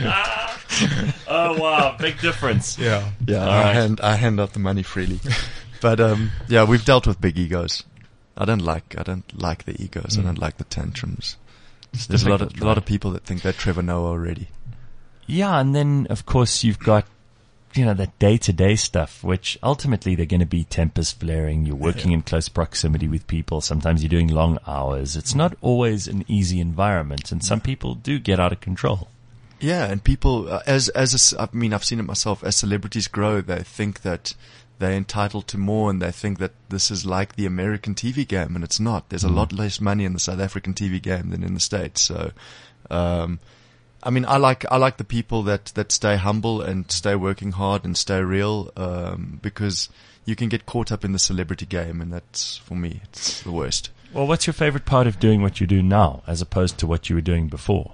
S2: Oh wow, big difference.
S4: Yeah.
S3: Yeah,
S2: All
S3: I
S2: right.
S3: hand I hand out the money freely. But um, yeah, we've dealt with big egos. I don't like I don't like the egos.
S4: Mm.
S3: I don't like the tantrums. There's a lot of a lot of people that think they're Trevor Noah already.
S2: Yeah, and then of course you've got, you know, that day-to-day stuff, which ultimately they're going to be tempers flaring. You're working in close proximity with people. Sometimes you're doing long hours. It's not always an easy environment, and some people do get out of control.
S3: Yeah, and people, uh, as as a s I mean, I've seen it myself. As celebrities grow, they think that they're entitled to more, and they think that this is like the American T V game, and it's not. There's a lot less money in the South African T V game than in the States. So, um, I mean, I like I like the people that that stay humble and stay working hard and stay real, um, because you can get caught up in the celebrity game, and that's, for me, it's the worst.
S2: Well, what's your favorite part of doing what you do now, as opposed to what you were doing before,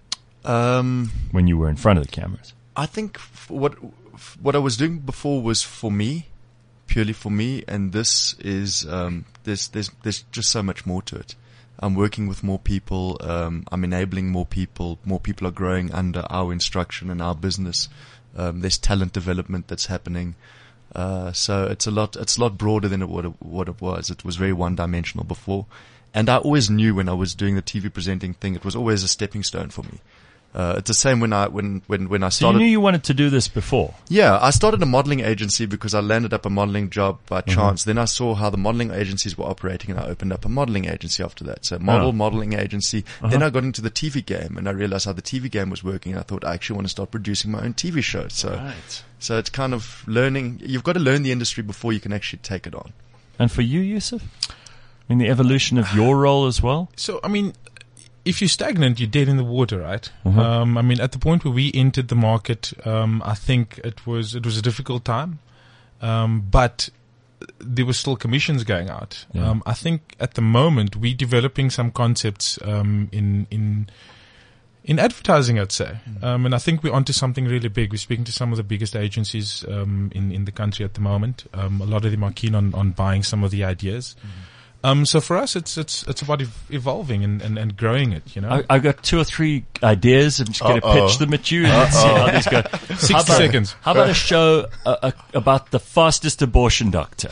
S3: Um,
S2: when you were in front of the cameras?
S3: I think f- what f- what I was doing before was for me, purely for me, and this is um, there's there's there's just so much more to it. I'm working with more people. Um, I'm enabling more people. More people are growing under our instruction and our business. Um, there's talent development that's happening. Uh, so it's a lot. It's a lot broader than it, what it, what it was. It was very one dimensional before, and I always knew when I was doing the T V presenting thing, it was always a stepping stone for me. Uh, it's the same when I when when when I
S2: So you
S3: started.
S2: knew you wanted to do this before.
S3: Yeah, I started a modeling agency because I landed up a modeling job by
S2: Mm-hmm.
S3: chance. Then I saw how the modeling agencies were operating, and I opened up a modeling agency after that. So model,
S2: Oh.
S3: modeling agency.
S2: Uh-huh.
S3: Then I got into the T V game, and I realized how the T V game was working, and I thought I actually want to start producing my own T V show. So,
S2: Right.
S3: so it's kind of learning. You've got to learn the industry before you can actually take it on.
S2: And for you, Yusuf? I mean, the evolution of your role as well?
S4: So, I mean, if you're stagnant, you're dead in the water, right?
S2: Mhm.
S4: Um, I mean, at the point where we entered the market, um, I think it was it was a difficult time, um, but there were still commissions going out.
S2: Yeah.
S4: Um, I think at the moment we're developing some concepts um, in in in advertising, I'd say, um, and I think we're onto something really big. We're speaking to some of the biggest agencies um, in in the country at the moment. Um, a lot of them are keen on on buying some of the ideas. Um, so for us, it's it's it's about ev- evolving and, and, and growing it. You know,
S2: I, I've got two or three ideas. I'm just going to
S5: Uh-oh.
S2: pitch them at you and see how these go.
S4: sixty
S2: How about-
S4: seconds.
S2: How about a show uh, uh, about the fastest abortion doctor?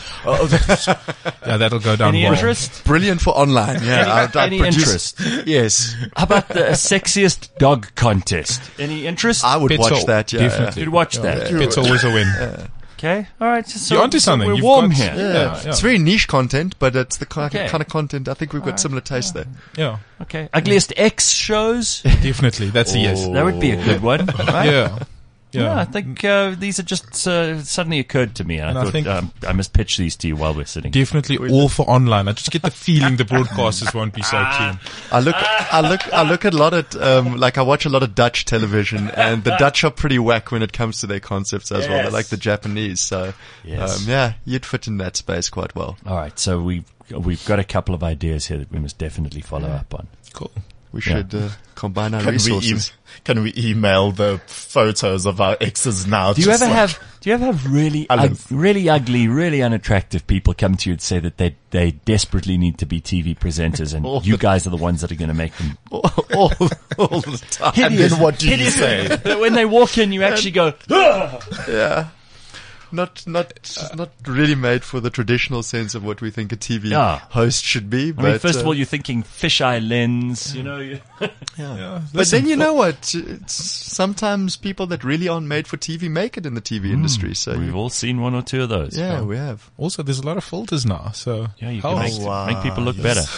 S4: Yeah, that'll go down
S2: Any
S4: well.
S2: interest?
S3: Brilliant for online. Yeah,
S2: Any,
S3: I'd- I'd
S2: any
S3: produce-
S2: interest?
S3: Yes,
S2: How about the uh, sexiest dog contest? Any interest?
S3: I would
S4: Pit's
S3: watch
S4: all-
S3: that. Yeah,
S4: definitely.
S2: You'd watch
S4: Yeah,
S2: that.
S4: It's always a win.
S2: Okay, all right. So,
S4: You're onto
S2: so
S4: something.
S2: We're
S4: You've
S2: warm
S4: got-
S2: here.
S3: yeah.
S4: Yeah, yeah.
S3: It's very niche content, but it's the kind,
S2: Okay.
S3: kind of content. I think we've got similar taste there.
S4: Yeah,
S2: Okay, ugliest X shows.
S4: definitely. That's a yes.
S2: That would be a good one, right?
S4: Yeah, yeah.
S2: Yeah, I think uh, these are just uh, suddenly occurred to me, and,
S4: And
S2: I
S4: I
S2: thought
S4: think-
S2: um, I must pitch these to you while we're sitting.
S4: Definitely all for online. I just get the feeling the broadcasters won't be so keen.
S3: I look, I look, I look at a lot at, um, like I watch a lot of Dutch television, and the Dutch are pretty whack when it comes to their concepts as well. They're
S2: Yes.
S3: like the Japanese, so
S2: Yes.
S3: um, yeah, you'd fit in that space quite well.
S2: All right, so we've we've got a couple of ideas here that we must definitely follow up on.
S4: Cool.
S3: We
S2: Yeah.
S3: should uh, combine our
S5: Can we,
S3: resources.
S5: e- can we email the photos of our exes now?
S2: Do you
S5: just
S2: ever
S5: like-
S2: have Do you ever have really
S5: Alan.
S2: ug- really ugly, really unattractive people come to you and say that they they desperately need to be T V presenters, and
S3: All
S2: you
S3: the-
S2: guys are the ones that are going to make them
S3: all, all, all the time.
S5: And then what do you
S2: hideous.
S5: say?
S2: That when they walk in, you actually go,
S3: Yeah. Not, not, not really made for the traditional sense of what we think a T V
S2: Yeah.
S3: host should be.
S2: I
S3: But,
S2: mean, first
S3: uh,
S2: of all, you're thinking fisheye lens, you know. you-
S4: Yeah.
S3: but then you know what? It's sometimes people that really aren't made for T V make it in the T V industry. So
S2: We've
S3: you,
S2: all seen one or two of those.
S3: yeah, we have.
S4: Also, there's a lot of filters now, so
S2: Yeah, you can
S4: helps.
S2: make,
S5: wow.
S2: make people look better.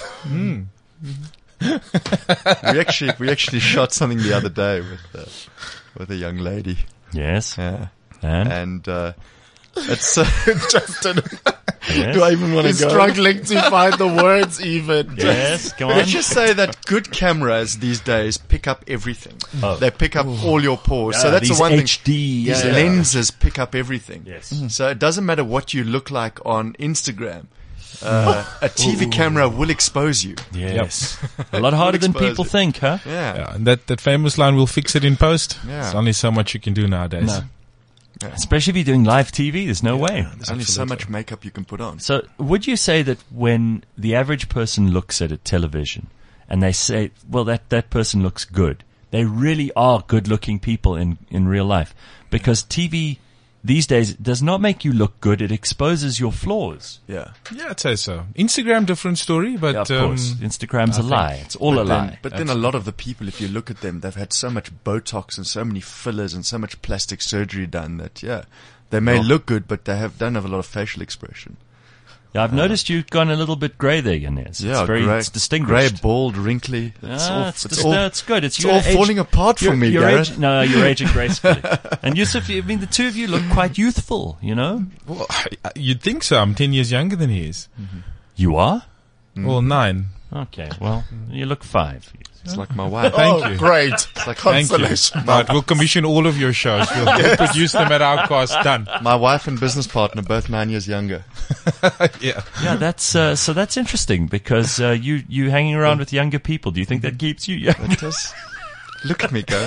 S3: we actually we actually shot something the other day with uh, with a young lady.
S2: Yes.
S3: Yeah,
S2: And?
S3: and uh, it's uh,
S5: Justin,
S2: Yes.
S5: do I even want to
S3: go?
S5: struggling to find the words even.
S2: Yes, come on.
S3: let's just say that good cameras these days pick up everything.
S2: Oh.
S3: They pick up all your pores. so
S2: Yeah,
S3: that's
S2: these
S3: the one thing.
S2: H D.
S3: These
S2: yeah, yeah.
S3: lenses pick up everything.
S2: Yes.
S3: So it doesn't matter what you look like on Instagram. Uh, a T V camera will expose you.
S2: Yes. A lot harder than
S3: expose
S2: people
S3: it.
S2: think, huh?
S3: Yeah.
S4: Yeah, and that, that famous line, "We'll fix it in post."
S3: Yeah.
S4: There's only so much you can do nowadays.
S2: No. Especially if you're doing live T V, there's no way.
S3: There's only so much makeup you can put on.
S2: So would you say that when the average person looks at a television and they say, well, that, that person looks good, they really are good looking people in, in real life? Because T V these days does not make you look good. It exposes your flaws.
S3: Yeah.
S4: Yeah, I'd say so. Instagram, different story, but
S2: Yeah, of
S4: um,
S2: course. Instagram's a
S4: I
S2: lie.
S4: think-
S2: It's all a
S3: But
S2: lie.
S3: then, but then a lot of the people, if you look at them, they've had so much Botox and so many fillers and so much plastic surgery done that, yeah, they may
S2: Yeah.
S3: look good, but they have don't have a lot of facial expression.
S2: Yeah, I've noticed you've gone a little bit grey there, Yanez.
S3: Yeah,
S2: it's very
S3: grey,
S2: it's
S3: grey,
S2: distinguished.
S3: bald, wrinkly. It's
S2: Ah,
S3: all,
S2: it's,
S3: it's
S2: dis-
S3: all,
S2: no, it's good. It's,
S3: it's
S2: you're
S3: all
S2: age-
S3: falling apart
S2: you're-
S3: for me,
S2: you're
S3: Gareth.
S2: age- no, you're aging gracefully. And Yusuf, I mean, the two of you look quite youthful, you know?
S4: well, you'd think so. I'm ten years younger than he is.
S2: You are?
S4: Well, nine.
S2: Okay, well, you look five.
S3: It's like my wife.
S4: Thank
S5: oh,
S4: you.
S5: great.
S4: Thank
S5: Consolation.
S4: you. Right, we'll commission all of your shows. We'll, we'll produce them at our cost. Done.
S3: My wife and business partner, both nine years younger.
S4: Yeah.
S2: Yeah, that's uh, so that's interesting because uh, you you hanging around with younger people. Do you think that keeps you young?
S3: It does. Look at me go.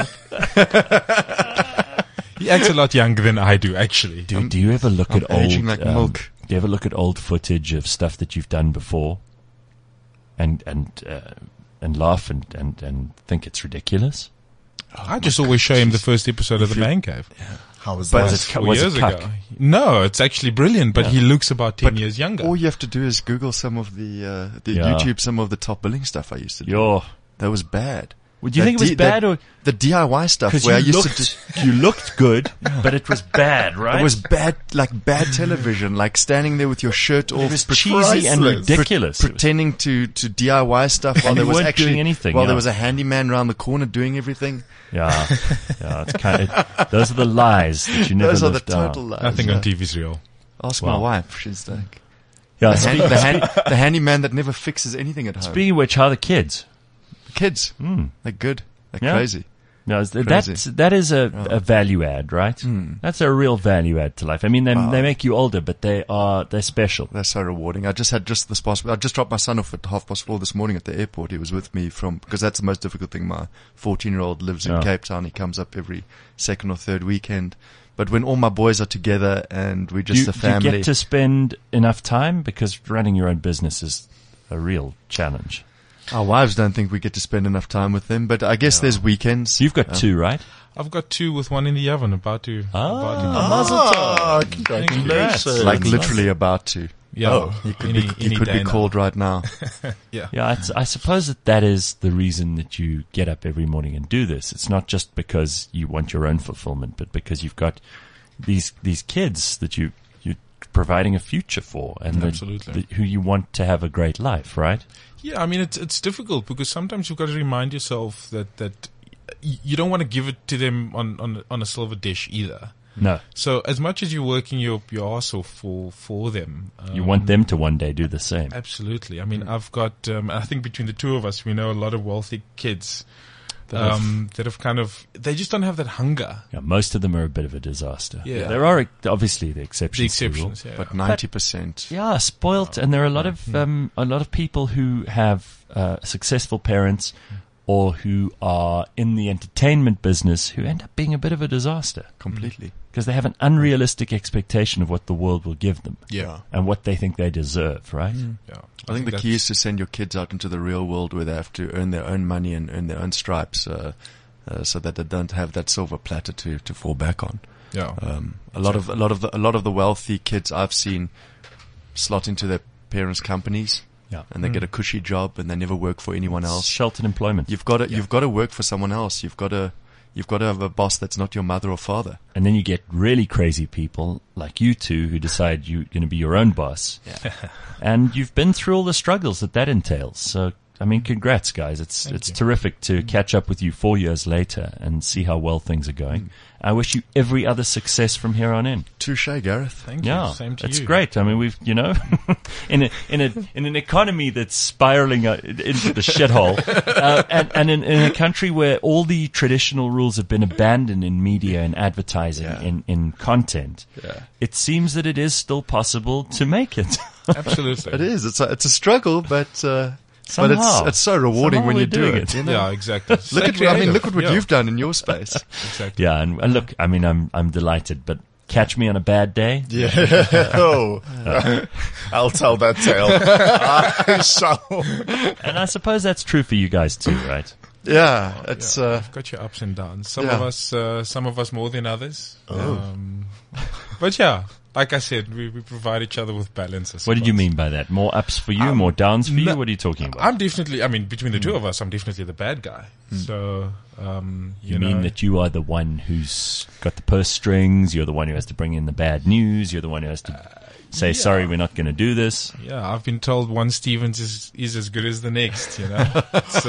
S4: He acts a lot younger than I do, actually.
S2: Do, do you ever look
S3: I'm
S2: at old
S3: aging like
S2: um,
S3: milk.
S2: Do you ever look at old footage of stuff that you've done before, and and uh, and laugh and, and, and think it's ridiculous?
S4: I just always show him the first episode of The Man Cave.
S5: How was
S3: But
S5: that?
S2: Was it,
S4: Four
S2: was
S4: years
S2: it cuck?
S4: ago. No, it's actually brilliant, but he looks about ten
S3: But
S4: years younger.
S3: All you have to do is Google some of the, uh, the
S2: Yeah.
S3: YouTube, some of the top billing stuff I used to do.
S2: Yo,
S3: That was bad.
S2: would you
S3: That
S2: think it was
S3: D-
S2: bad
S3: that-
S2: or
S3: The D I Y stuff
S2: because
S3: where I
S2: you
S3: used
S2: looked
S3: to do,
S2: you looked good, but it was bad, right?
S3: it was bad, like bad television, like standing there with your shirt off.
S2: It was
S3: pre-
S2: cheesy and
S5: priceless.
S2: ridiculous.
S3: pre- pretending to, to D I Y stuff while
S2: And
S3: there
S2: you
S3: was
S2: weren't
S3: actually
S2: doing anything,
S3: while
S2: yeah.
S3: there was a handyman around the corner doing everything.
S2: Yeah, yeah. It's kind of, those are the lies that you never
S3: Those are the
S2: lived out.
S3: total lies.
S4: Nothing
S3: yeah.
S4: on T V's real.
S3: Ask
S2: Wow.
S3: my wife. She's like
S2: Yeah.
S3: the, hand,
S2: Speak,
S3: the, hand, the handyman that never fixes anything at home.
S2: speaking of which, how are the kids?
S3: Kids,
S2: Mm.
S3: they're good. They're
S2: Yeah.
S3: crazy.
S2: No, is-
S3: Crazy.
S2: that's that is a, a value add, right?
S3: Mm.
S2: That's a real value add to life. I mean, they
S3: Wow.
S2: they make you older, but they are they're special.
S3: They're so rewarding. I just had just this past, I just dropped my son off at half past four this morning at the airport. He was with me from, because that's the most difficult thing. My fourteen year old lives in
S2: Yeah.
S3: Cape Town. He comes up every second or third weekend. But when all my boys are together and we're
S2: Do
S3: just
S2: you,
S3: a family.
S2: do you get to spend enough time? Because running your own business is a real challenge.
S3: Our wives don't think we get to spend enough time with them, but I guess there's weekends.
S2: So you've got two, right?
S4: I've got two with one in the oven, about to. about to
S5: Ah,
S4: Congrats.
S5: congratulations.
S3: like literally about to.
S4: Yeah,
S5: Oh,
S3: He could
S4: any,
S3: be, he
S4: any
S3: could
S4: day
S3: be
S4: now.
S3: called right now.
S4: Yeah.
S2: Yeah, it's, I suppose that that is the reason that you get up every morning and do this. It's not just because you want your own fulfillment, but because you've got these these kids that you you're providing a future for, and the-
S4: Absolutely.
S2: the, who you want to have a great life, right?
S4: Yeah, I mean, it's it's difficult because sometimes you've got to remind yourself that that y- you don't want to give it to them on on on a silver dish either.
S2: No,
S4: So as much as you're working your your ass off for for them, um,
S2: you want them to one day do the same.
S4: Absolutely. I mean, I've got. Um, I think between the two of us, we know a lot of wealthy kids
S3: That have-
S4: um, that have kind of. They just don't have that hunger.
S2: Yeah, most of them are a bit of a disaster.
S4: Yeah.
S2: There are obviously the exceptions.
S4: The
S2: to the rule.
S4: exceptions, yeah.
S3: But ninety percent.
S2: Yeah, spoilt, and there are a lot of um, a lot of people who have uh, successful parents, or who are in the entertainment business who end up being a bit of a disaster
S3: Completely.
S2: because they have an unrealistic expectation of what the world will give them
S4: Yeah.
S2: and what they think they deserve. Right?
S4: Yeah.
S3: I think the key is to send your kids out into the real world where they have to earn their own money and earn their own stripes, uh, uh, so that they don't have that silver platter to, to fall back on.
S4: Yeah.
S3: Um, a lot of a lot of the a lot of the wealthy kids I've seen slot into their parents' companies,
S2: Yeah.
S3: and they get a cushy job and they never work for anyone else.
S2: Sheltered employment.
S3: You've got to you've got to work for someone else. You've got to you've got to have a boss that's not your mother or father.
S2: And then you get really crazy people like you two who decide you're going to be your own boss. And you've been through all the struggles that that entails. So, I mean, congrats, guys. It's
S4: Thank
S2: it's
S4: you.
S2: terrific to catch up with you four years later and see how well things are going. I wish you every other success from here on in.
S3: Touche, Gareth.
S4: Thank
S2: Yeah,
S4: you. Same to
S2: it's
S4: you.
S2: great. I mean, we've you know, in a in a in an economy that's spiraling uh, into the shithole, uh, and and in, in a country where all the traditional rules have been abandoned in media and advertising,
S3: Yeah.
S2: in in content,
S3: Yeah.
S2: it seems that it is still possible to make it.
S4: Absolutely.
S3: It is. It's a, it's a struggle, but uh, but
S2: Somehow.
S3: it's it's so rewarding
S2: Somehow
S3: when
S2: we're
S3: you do
S2: doing
S3: it.
S2: it.
S3: You know?
S4: Yeah, exactly.
S3: Look at I mean, look at what
S4: Yeah,
S3: you've done in your space.
S4: Exactly.
S2: Yeah, and, and look, I mean, I'm I'm delighted, but catch me on a bad day.
S5: Yeah. Oh, I'll tell that tale. I shall.
S2: And I suppose that's true for you guys too, right?
S3: Yeah, it's
S4: Yeah,
S3: uh,
S4: I've got your ups and downs. Some
S3: yeah.
S4: of us, uh, some of us more than others.
S5: Oh.
S4: Um, but yeah, like I said, we, we provide each other with balance. I
S2: What did you
S4: suppose.
S2: mean by that? More ups for you, more downs for you?
S4: no,
S2: What are you talking about?
S4: I'm definitely, I mean, between the two of us, I'm definitely the bad guy. So, um, you,
S2: You
S4: know,
S2: mean that you are the one who's got the purse strings, you're the one who has to bring in the bad news, you're the one who has to say, sorry, we're not going to do this.
S4: yeah, I've been told one Stevens is, is as good as the next, you know. So,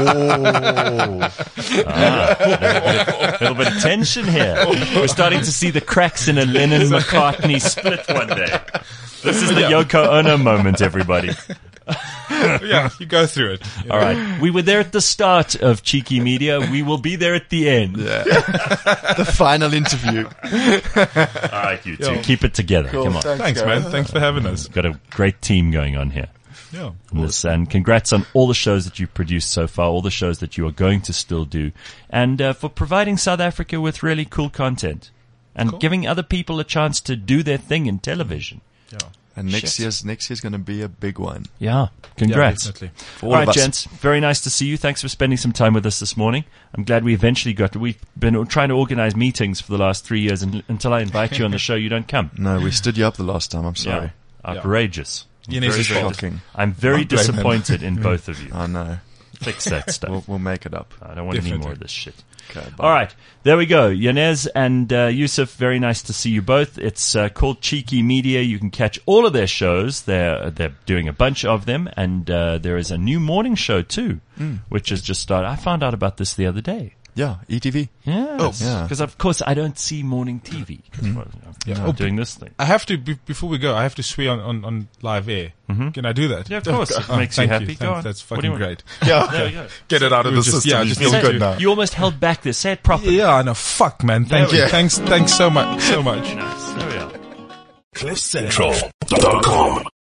S2: A little bit of tension here. We're starting to see the cracks in a Lennon-McCartney split one day. This is the Yoko Ono moment, everybody.
S4: yeah, you go through it. you
S2: All
S4: know.
S2: right. We were there at the start of Cheeky Media. We will be there at the end.
S3: The final interview.
S2: All right, you two.
S4: Yo.
S2: Keep it together. Come on.
S4: Thanks, man. Thanks for having us.
S2: Got a great team going on here.
S4: Yeah.
S2: on this, and congrats on all the shows that you've produced so far, all the shows that you are going to still do, and uh, for providing South Africa with really cool content and
S4: Cool.
S2: giving other people a chance to do their thing in television.
S4: Yeah.
S3: And next
S2: Shit.
S3: year's next year's going to be a big one.
S2: Yeah, congrats.
S4: Yeah, definitely.
S3: For
S2: All
S3: all
S2: right,
S3: of us.
S2: gents. Very nice to see you. Thanks for spending some time with us this morning. I'm glad we eventually got to. We've been trying to organize meetings for the last three years, and until I invite you on the show, you don't come.
S3: No, we stood you up the last time. I'm sorry.
S2: Yeah. Outrageous.
S4: You
S3: Very
S4: need to
S3: shocking.
S2: I'm very
S5: Don't blame him.
S2: disappointed in both of you.
S3: I know.
S2: Fix that stuff.
S3: We'll, we'll make it up.
S2: I don't want any
S4: Definitely.
S2: more of this shit.
S3: Okay.
S2: All right, there we go. Yanez and uh, Yusuf, very nice to see you both. It's uh, called Cheeky Media. You can catch all of their shows. They're they're doing a bunch of them, and uh, there is a new morning show too, which has just started. I found out about this the other day.
S3: Yeah, E T V.
S2: Yes,
S3: yeah.
S2: because of course I don't see morning T V. 'cause, well, I'm
S4: Yeah.
S2: not
S4: Oh,
S2: doing this thing.
S4: I have to, be, before we go, I have to swear on, on, on live air. Can I do that?
S2: Yeah, of course. If it
S4: Oh,
S2: makes you
S4: thank
S2: happy.
S4: Thanks,
S2: Go on.
S4: That's
S2: What do you
S4: fucking
S2: want?
S4: great.
S5: Yeah.
S2: There we go.
S5: Get it out of the
S4: Just-
S5: system.
S4: yeah,
S5: you
S4: just
S5: feel
S4: need
S5: good
S4: to-
S5: now.
S2: You almost held back this. Say it properly.
S4: Yeah, I know. Fuck, man. Thank
S2: There
S4: you.
S2: we go.
S4: Thanks, thanks so much, so much.
S2: Nice. There we are.
S1: cliff central dot com